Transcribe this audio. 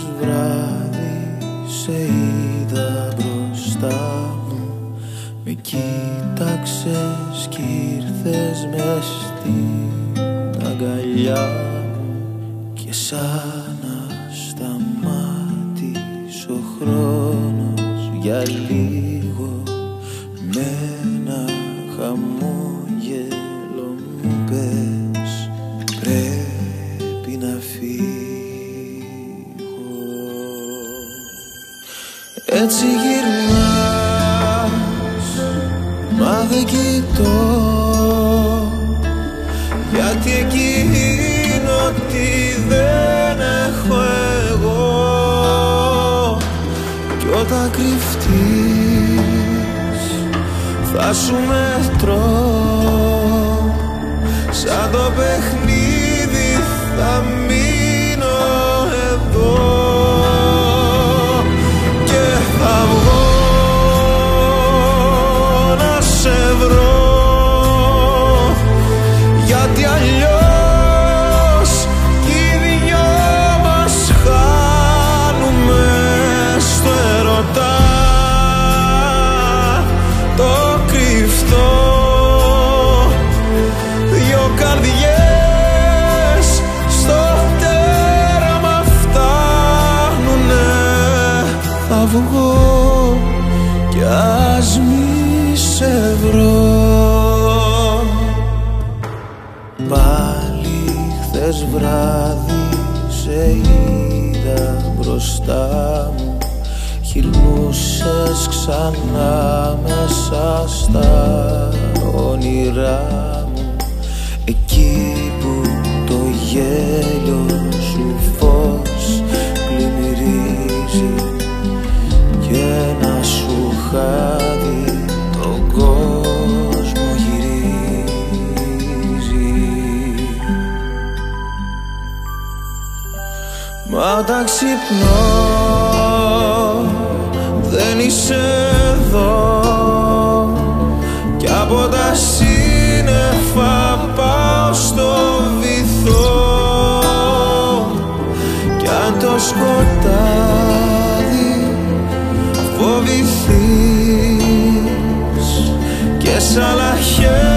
χθες βράδυ σε είδα μπροστά μου. Με κοίταξες κι ήρθες μες στην αγκαλιά μου. Και σαν να σταμάτησε ο χρόνος για λίγο, με ένα χαμόγελο μου πες πρέπει να φύγω. Έτσι γυρνάς, μα δεν κοιτώ, γιατί εκείνο τι δεν έχω εγώ. Κι όταν κρυφτείς θα σου μετρώ, σαν το παιχνίδι θα μείνω εδώ. Και θα βγω να σε βρω, γιατί αλλιώς κι οι δυο μας χάνουμε στο ερωτά το κρυφτό. Δυο καρδιές στο τέρμα φτάνουνε. Θα βγω κι ας μη σε βρω. Πάλι χθες βράδυ σε είδα μπροστά μου. Γυρνούσες ξανά μέσα στα όνειρά μου, εκεί που το γέλιο σου φως πλημμυρίζει και ένα σου χάδι τον κόσμο γυρίζει. Μα όταν ξυπνώ δεν είσαι εδώ, κι από τα σύννεφα πάω στο βυθό. Κι αν το σκοτάδι φοβηθείς και σ' άλλα χέρια